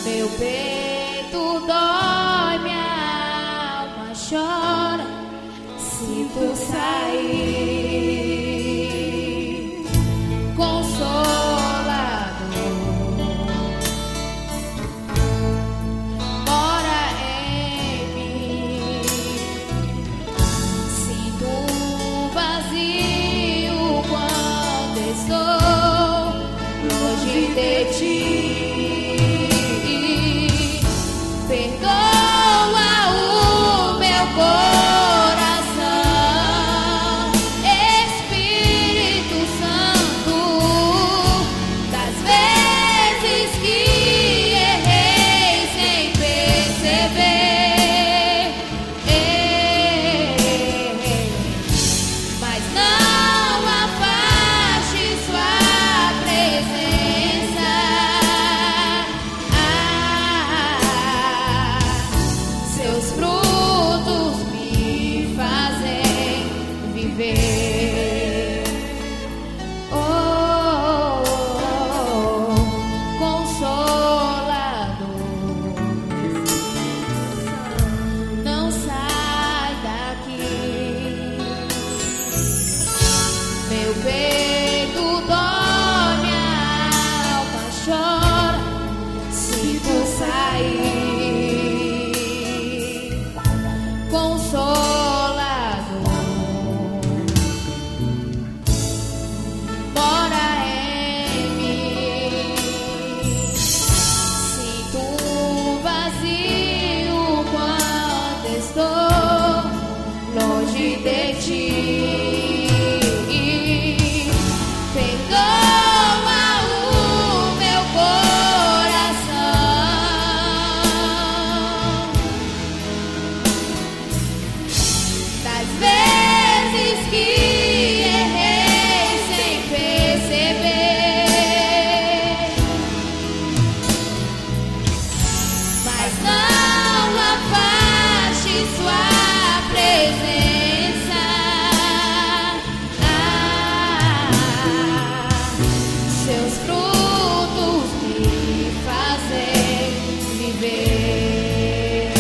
Meu peito dói, minha alma chora se tu sair. Consolador, mora em mim. Sinto um vazio quando estou longe de ti. Perdoa o meu coração, Espírito Santo, das vezes que errei sem perceber. Mas não afaste sua presença. Seus frutos me fazem viver. Oh, Consolador, não sai daqui. Meu peito dói, minha alma chora se tu sair. Consolador, mora em mim. Sinto um vazio quando estou longe de ti. Perdoa o meu coração, das vezes que errei sem perceber. Mas não afaste sua presença. Seus frutos me fazem viver.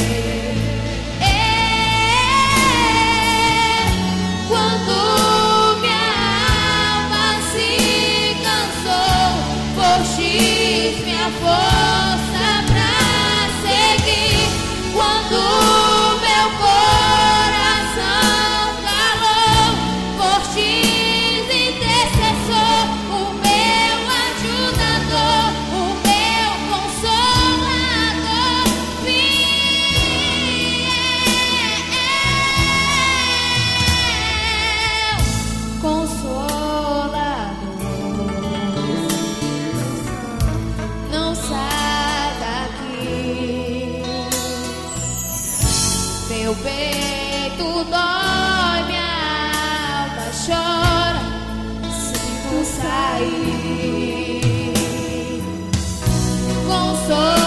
Quando minha alma se cansou, postes minha força pra seguir. Quando meu coração calou, postes intercessor, o meu ajudador, o meu consolador, fiel. Consolador, não sai daqui. Meu peito dói, minha alma chora se tu sair. Consolador,